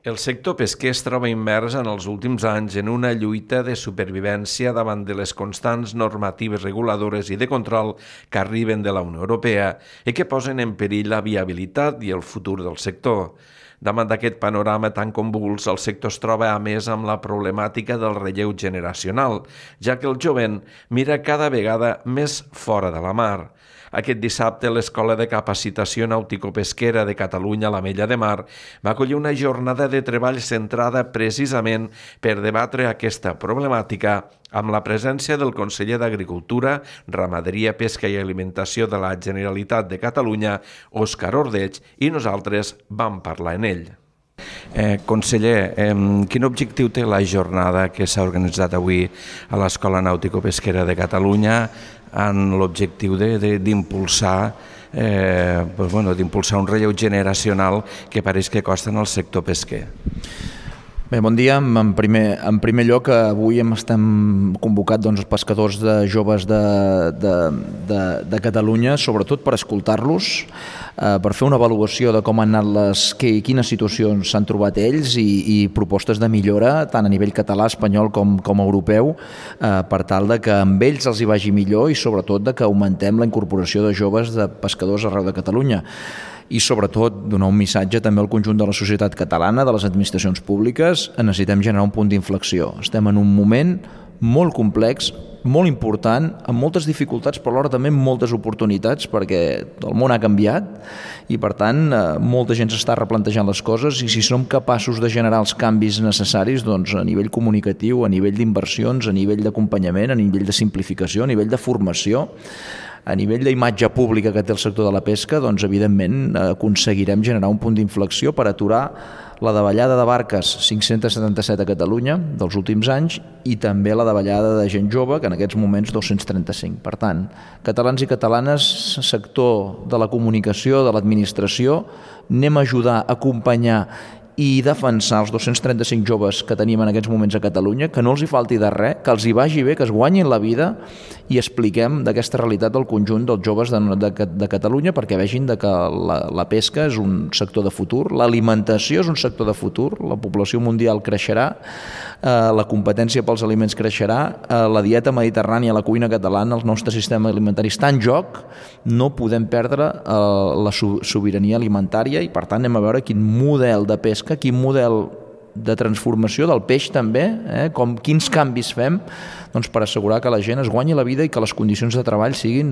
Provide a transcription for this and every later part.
El sector pesquer es troba immers en els últims anys en una lluita de supervivència davant de les constants normatives reguladores i de control que arriben de la Unió Europea i que posen en perill la viabilitat i el futur del sector. Davant d'aquest panorama tan convuls, el sector es troba a més amb la problemàtica del relleu generacional, ja que el jovent mira cada vegada més fora de la mar. Aquest dissabte, l'Escola de Capacitació Nàutico-Pesquera de Catalunya, l'Ametlla de Mar, va acollir una jornada de treball centrada precisament per debatre aquesta problemàtica amb la presència del conseller d'Agricultura, Ramaderia, Pesca i Alimentació de la Generalitat de Catalunya, Òscar Ordeig, i nosaltres vam parlar en ell. Conseller, quin objectiu té la jornada que s'ha organitzat avui a l'Escola Nàutico-Pesquera de Catalunya en l'objectiu d'impulsar un relleu generacional que pareix que costa en el sector pesquer? Bé, bon dia. En primer lloc, avui estem convocats els pescadors joves de Catalunya, sobretot per escoltar-los, per fer una avaluació de com han anat quines situacions s'han trobat ells i propostes de millora, tant a nivell català, espanyol com europeu, per tal de que amb ells els hi vagi millor i sobretot de que augmentem la incorporació de joves de pescadors arreu de Catalunya. I sobretot donar un missatge també al conjunt de la societat catalana, de les administracions públiques. Necessitem generar un punt d'inflexió. Estem en un moment molt complex, molt important, amb moltes dificultats, però alhora també amb moltes oportunitats, perquè el món ha canviat i, per tant, molta gent s'està replantejant les coses i si som capaços de generar els canvis necessaris, doncs, a nivell comunicatiu, a nivell d'inversions, a nivell d'acompanyament, a nivell de simplificació, a nivell de formació, a nivell d'imatge pública que té el sector de la pesca, doncs evidentment aconseguirem generar un punt d'inflexió per aturar la davallada de barques 577 a Catalunya dels últims anys i també la davallada de gent jove, que en aquests moments 235. Per tant, catalans i catalanes, sector de la comunicació, de l'administració, anem a ajudar a acompanyar i defensar els 235 joves que tenim en aquests moments a Catalunya, que no els hi falti de res, que els hi vagi bé, que es guanyin la vida i expliquem d'aquesta realitat al conjunt dels joves de Catalunya perquè vegin que la pesca és un sector de futur, l'alimentació és un sector de futur, la població mundial creixerà, la competència pels aliments creixerà, la dieta mediterrània, la cuina catalana, el nostre sistema alimentari està en joc, no podem perdre la sobirania alimentària i per tant anem a veure quin model de pesca, quin model de transformació del peix també, quins canvis fem per assegurar que la gent es guanyi la vida i que les condicions de treball siguin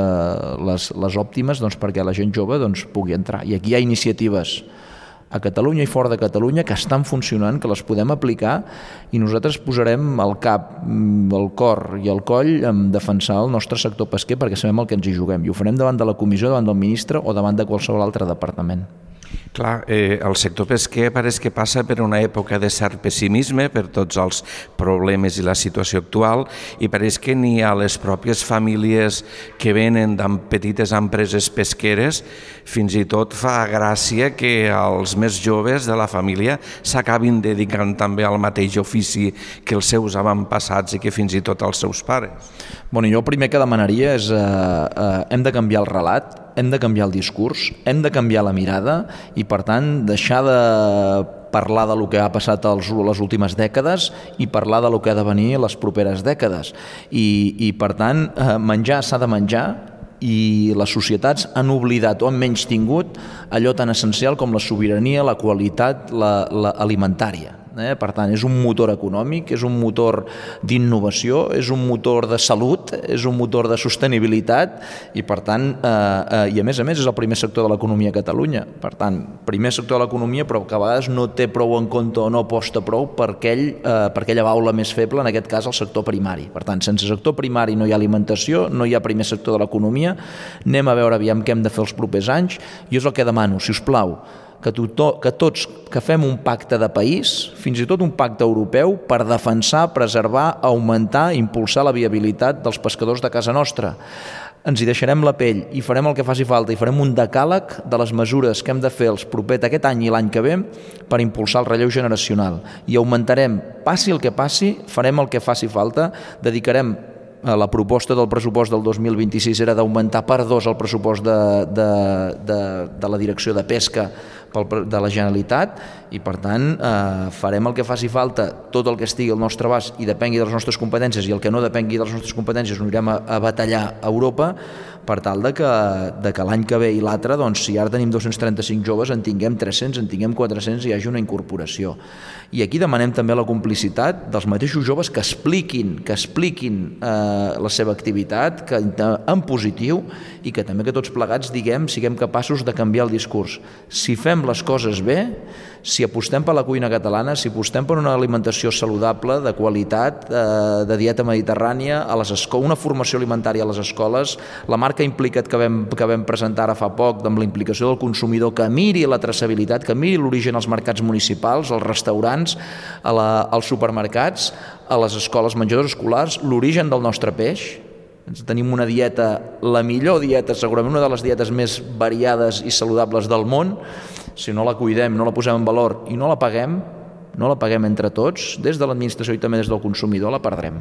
les òptimes perquè la gent jove pugui entrar. I aquí hi ha iniciatives a Catalunya i fora de Catalunya que estan funcionant, que les podem aplicar i nosaltres posarem el cap, el cor i el coll en defensar el nostre sector pesquer perquè sabem el que ens hi juguem i ho farem davant de la comissió, davant del ministre o davant de qualsevol altre departament. Clar, el sector pesquer pareix que passa per una època de cert pessimisme per tots els problemes i la situació actual i pareix que ni a les pròpies famílies que venen amb petites empreses pesqueres fins i tot fa gràcia que els més joves de la família s'acabin dedicant també al mateix ofici que els seus avantpassats i que fins i tot els seus pares. Jo el primer que demanaria és hem de canviar el relat, hem de canviar el discurs, hem de canviar la mirada i, per tant, deixar de parlar del que ha passat les últimes dècades i parlar del que ha de venir les properes dècades. I per tant, menjar s'ha de menjar i les societats han oblidat o han menystingut allò tan essencial com la sobirania, la qualitat alimentària. Per tant, és un motor econòmic, és un motor d'innovació, és un motor de salut, és un motor de sostenibilitat i, per tant, i a més és el primer sector de l'economia a Catalunya. Per tant, primer sector de l'economia, però que a vegades no té prou en compte o no aposta prou per aquella baula més feble, en aquest cas el sector primari. Per tant, sense sector primari no hi ha alimentació, no hi ha primer sector de l'economia. Anem a veure aviam què hem de fer els propers anys. Jo és el que demano, si us plau, que tots que fem un pacte de país, fins i tot un pacte europeu, per defensar, preservar, augmentar, impulsar la viabilitat dels pescadors de casa nostra. Ens hi deixarem la pell i farem el que faci falta i farem un decàleg de les mesures que hem de fer aquest any i l'any que ve per impulsar el relleu generacional. I augmentarem, passi el que passi, farem el que faci falta, dedicarem la proposta del pressupost del 2026 era d'augmentar per 2 el pressupost de la Direcció de Pesca de la Generalitat i per tant farem el que faci falta, tot el que estigui al nostre abast i depengui de les nostres competències, i el que no depengui de les nostres competències ho anirem a batallar a Europa per tal de que l'any que ve i l'altre, doncs, si ara tenim 235 joves, en tinguem 300, en tinguem 400 i hi hagi una incorporació. I aquí demanem també la complicitat dels mateixos joves que expliquin la seva activitat en positiu, i que també que tots plegats siguem capaços de canviar el discurs. Si fem les coses bé, si apostem per la cuina catalana, si apostem per una alimentació saludable, de qualitat, de dieta mediterrània, una formació alimentària a les escoles, la marca Implica't que vam presentar ara fa poc, amb la implicació del consumidor, que miri la traçabilitat, que miri l'origen als mercats municipals, als restaurants, als supermercats, a les escoles, menjadors escolars, l'origen del nostre peix. Tenim una dieta, la millor dieta, segurament una de les dietes més variades i saludables del món. Si no la cuidem, no la posem en valor i no la paguem entre tots, des de l'administració i també des del consumidor, la perdrem.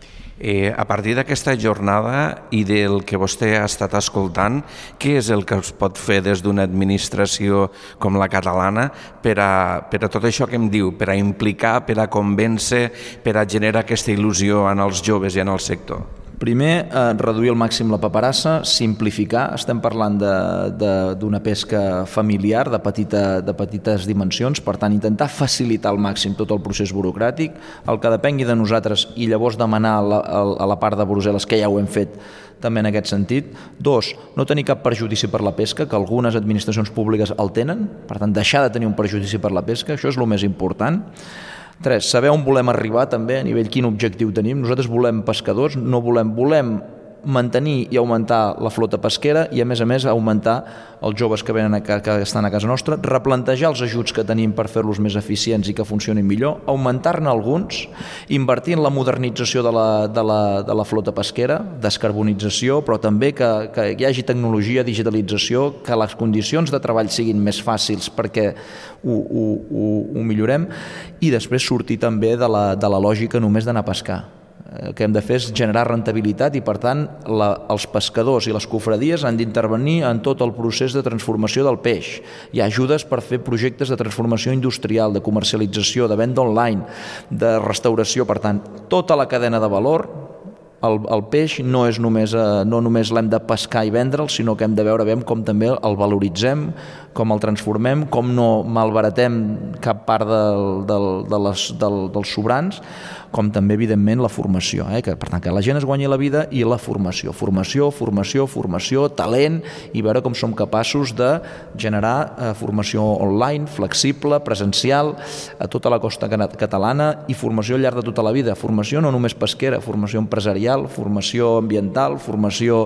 A partir d'aquesta jornada i del que vostè ha estat escoltant, què és el que es pot fer des d'una administració com la catalana per a tot això que em diu, per a implicar, per a convèncer, per a generar aquesta il·lusió en els joves i en el sector? Primer, reduir al màxim la paperassa, simplificar. Estem parlant d'una pesca familiar de petites dimensions, per tant, intentar facilitar al màxim tot el procés burocràtic, el que depengui de nosaltres, i llavors demanar a la part de Brussel·les, que ja ho hem fet també en aquest sentit. 2, no tenir cap perjudici per la pesca, que algunes administracions públiques el tenen, per tant, deixar de tenir un perjudici per la pesca, això és el més important. 3, saber on volem arribar també, a nivell quin objectiu tenim. Nosaltres volem pescadors, volem mantenir i augmentar la flota pesquera i, a més, augmentar els joves que estan a casa nostra, replantejar els ajuts que tenim per fer-los més eficients i que funcionin millor, augmentar-ne alguns, invertir en la modernització de la flota pesquera, descarbonització, però també que hi hagi tecnologia, digitalització, que les condicions de treball siguin més fàcils perquè ho millorem, i després sortir també de la lògica només d'anar a pescar. El que hem de fer és generar rentabilitat i, per tant, els pescadors i les cofradies han d'intervenir en tot el procés de transformació del peix. Hi ha ajudes per fer projectes de transformació industrial, de comercialització, de venda online, de restauració. Per tant, tota la cadena de valor, el peix no només l'hem de pescar i vendre'l, sinó que hem de veure com també el valoritzem, com el transformem, com no malbaratem cap part dels sobrants, com també, evidentment, la formació, per tant, que la gent es guanyi la vida, i la formació, talent, i veure com som capaços de generar formació online, flexible, presencial, a tota la costa catalana, i formació al llarg de tota la vida. Formació no només pesquera, formació empresarial, formació ambiental, formació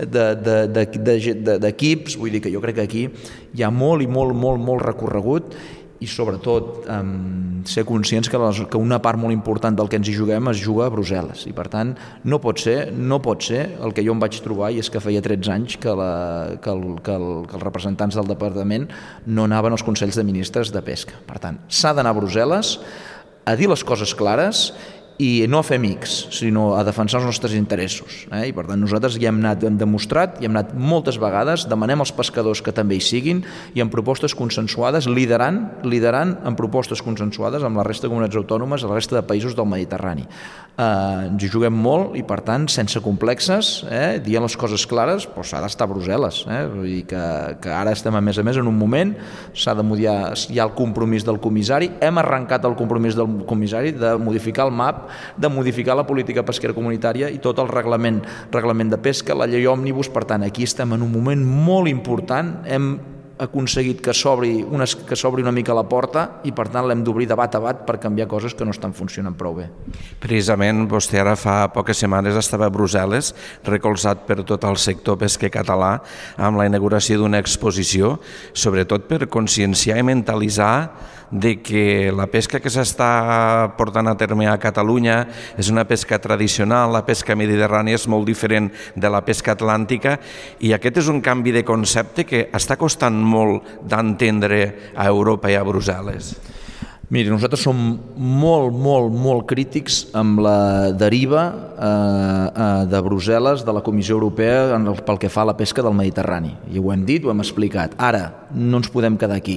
d'equips. Vull dir que jo crec que aquí hi ha molt recorregut, i sobretot ser conscients que una part molt important del que ens hi juguem es juga a Brussel·les, i per tant no pot ser el que jo em vaig trobar, i és que feia 13 anys que els representants del departament no anaven als Consells de Ministres de Pesca. Per tant, s'ha d'anar a Brussel·les a dir les coses clares i no a fer amics, sinó a defensar els nostres interessos. I per tant nosaltres ja hem demostrat, i hem anat moltes vegades, demanem als pescadors que també hi siguin, i en propostes consensuades, liderant en propostes consensuades amb la resta de comunitats autònomes, la resta de països del Mediterrani. Ens hi juguem molt, i per tant, sense complexes, dient les coses clares, però s'ha d'estar a Brussel·les. Vull dir que ara estem, a més en un moment, hi ha el compromís del comissari, hem arrencat el compromís del comissari de modificar el MAP, de modificar la política pesquera comunitària i tot el reglament de pesca, la llei òmnibus. Per tant, aquí estem en un moment molt important, hem aconseguit que s'obri una mica la porta, i per tant l'hem d'obrir de bat a bat per canviar coses que no estan funcionant prou bé. Precisament vostè ara fa poques setmanes estava a Brussel·les, recolzat per tot el sector pesquer català, amb la inauguració d'una exposició, sobretot per conscienciar i mentalitzar de que la pesca que s'està portant a terme a Catalunya és una pesca tradicional, la pesca mediterrània és molt diferent de la pesca atlàntica, i aquest és un canvi de concepte que està costant molt d'entendre a Europa i a Brussel·les. Miri, nosaltres som molt crítics amb la deriva de Brussel·les, de la Comissió Europea, pel que fa a la pesca del Mediterrani. I ho hem dit, ho hem explicat. Ara, no ens podem quedar aquí.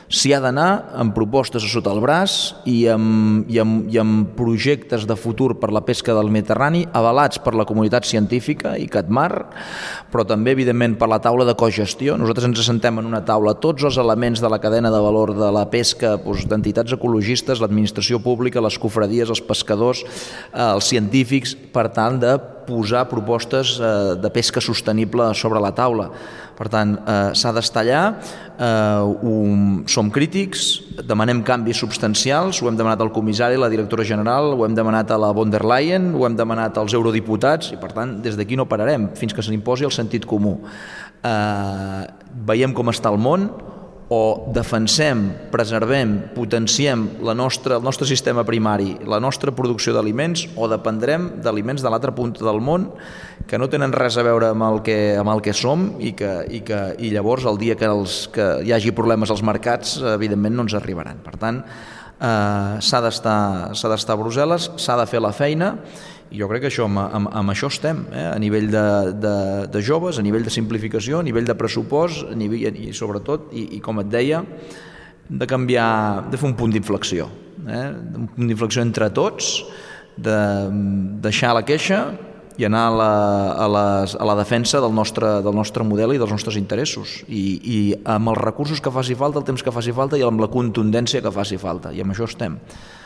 S'hi ha d'anar amb propostes a sota el braç i amb projectes de futur per la pesca del Mediterrani avalats per la comunitat científica i CATMAR, però també, evidentment, per la taula de cogestió. Nosaltres ens assentem en una taula tots els elements de la cadena de valor de la pesca, d'entitats ecologistes, l'administració pública, les cofradies, els pescadors, els científics, per tant, de posar propostes de pesca sostenible sobre la taula. Per tant, s'ha d'estar allà, som crítics, demanem canvis substancials, ho hem demanat al comissari, la directora general, ho hem demanat a la von der Leyen, ho hem demanat als eurodiputats i, per tant, des d'aquí no pararem fins que s'imposi el sentit comú. Veiem com està el món, o defensem, preservem, potenciem el nostre sistema primari, la nostra producció d'aliments, o dependrem d'aliments de l'altra punta del món que no tenen res a veure amb el que som i llavors el dia que hi hagi problemes als mercats evidentment no ens arribaran. Per tant, s'ha d'estar a Brussel·les, s'ha de fer la feina i jo crec que amb això estem, a nivell de joves, a nivell de simplificació, a nivell de pressupost i sobretot, i com et deia, de canviar, de fer un punt d'inflexió, un punt d'inflexió entre tots, de deixar la queixa i anar a la defensa del nostre model i dels nostres interessos i amb els recursos que faci falta, el temps que faci falta i amb la contundència que faci falta, i amb això estem.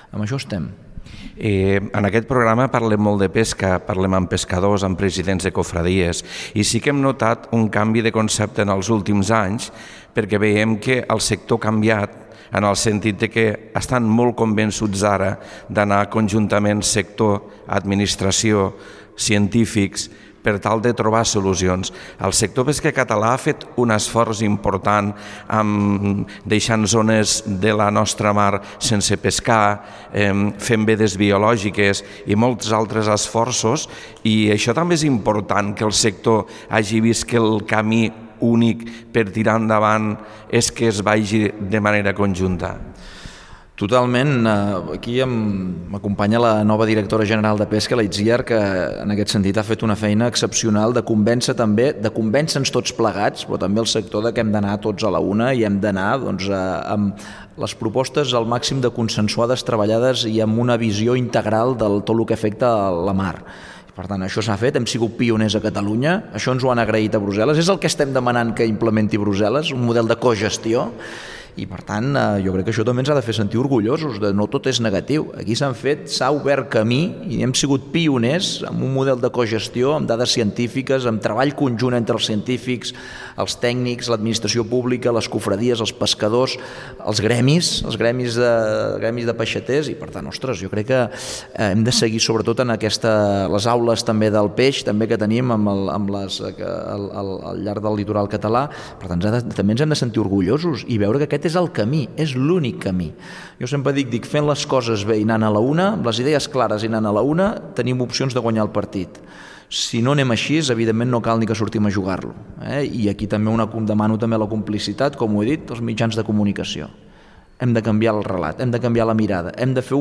En aquest programa parlem molt de pesca, parlem amb pescadors, amb presidents de cofradies, i sí que hem notat un canvi de concepte en els últims anys perquè veiem que el sector ha canviat en el sentit de que estan molt convençuts ara d'anar conjuntament sector, administració, científics, per tal de trobar solucions. El sector pesquer català ha fet un esforç important deixant zones de la nostra mar sense pescar, fent vedes biològiques i molts altres esforços, i això també és important, que el sector hagi vist que el camí únic per tirar endavant és que es vagi de manera conjunta. Totalment. Aquí m'acompanya la nova directora general de Pesca, la Itziar, que en aquest sentit ha fet una feina excepcional de convèncer-nos tots plegats, però també el sector que hem d'anar tots a la una i hem d'anar amb les propostes al màxim de consensuades, treballades i amb una visió integral de tot el que afecta a la mar. Per tant, això s'ha fet, hem sigut pioners a Catalunya, això ens ho han agraït a Brussel·les, és el que estem demanant que implementi Brussel·les, un model de cogestió, i per tant jo crec que això també ens ha de fer sentir orgullosos, no tot és negatiu. Aquí s'ha obert camí i hem sigut pioners amb un model de cogestió, amb dades científiques, amb treball conjunt entre els científics, els tècnics, l'administració pública, les cofradies, els pescadors, els gremis de peixaters, i per tant, ostres, jo crec que hem de seguir sobretot en les aules també del peix, també que tenim al llarg del litoral català. Per tant, també ens hem de sentir orgullosos i veure que aquest és el camí, és l'únic camí. Jo sempre dic, fent les coses bé i anant a la una, amb les idees clares i anant a la una, tenim opcions de guanyar el partit. Si no anem així, evidentment no cal ni que sortim a jugar-lo. I aquí també demano també la complicitat, com ho he dit, dels mitjans de comunicació. Hem de canviar el relat, hem de canviar la mirada, hem de fer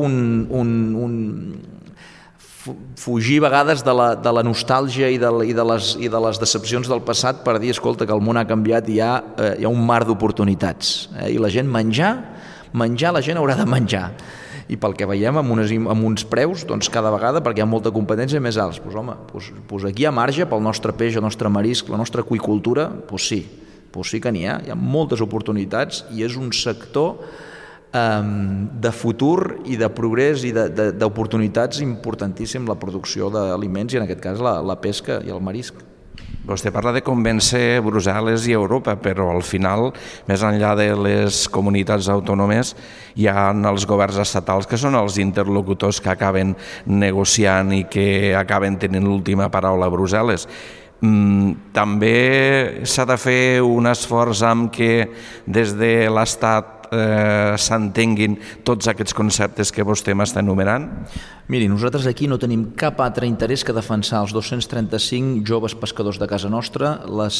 fugir a vegades de la nostàlgia i de les decepcions del passat per dir, escolta, que el món ha canviat i hi ha un mar d'oportunitats. I la gent la gent haurà de menjar. I pel que veiem amb uns preus, doncs cada vegada, perquè hi ha molta competència, més alts. Doncs home, aquí hi ha marge pel nostre peix, el nostre marisc, la nostra aqüicultura? Doncs sí que n'hi ha moltes oportunitats i és un sector de futur i de progrés i d'oportunitats importantíssim, la producció d'aliments i en aquest cas la pesca i el marisc. Vostè parla de convèncer Brussel·les i Europa, però al final, més enllà de les comunitats autònomes, hi ha els governs estatals que són els interlocutors que acaben negociant i que acaben tenint l'última paraula a Brussel·les. També s'ha de fer un esforç amb que des de l'Estat s'entenguin tots aquests conceptes que vostè m'està enumerant? Miri, nosaltres aquí no tenim cap altre interès que defensar els 235 joves pescadors de casa nostra, les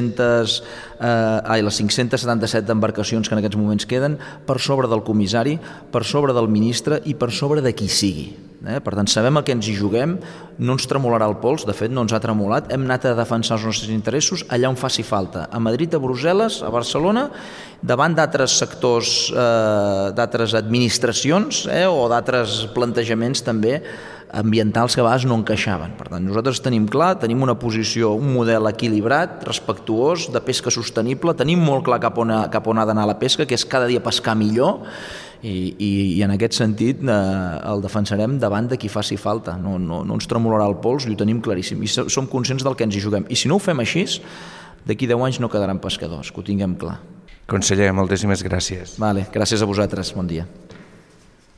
577 embarcacions que en aquests moments queden, per sobre del comissari, per sobre del ministre i per sobre de qui sigui. Per tant, sabem a què ens hi juguem, no ens tremolarà el pols, de fet no ens ha tremolat, hem anat a defensar els nostres interessos allà on faci falta, a Madrid, a Brussel·les, a Barcelona, davant d'altres sectors, d'altres administracions o d'altres plantejaments també ambientals que a vegades no encaixaven. Per tant, nosaltres tenim clar, tenim una posició, un model equilibrat, respectuós, de pesca sostenible, tenim molt clar cap on ha d'anar la pesca, que és cada dia pescar millor, i en aquest sentit el defensarem davant de qui faci falta. No ens tremolarà el pols i ho tenim claríssim. I som conscients del que ens hi juguem. I si no ho fem així, d'aquí 10 anys no quedaran pescadors, que ho tinguem clar. Conseller, moltíssimes gràcies. Gràcies a vosaltres. Bon dia.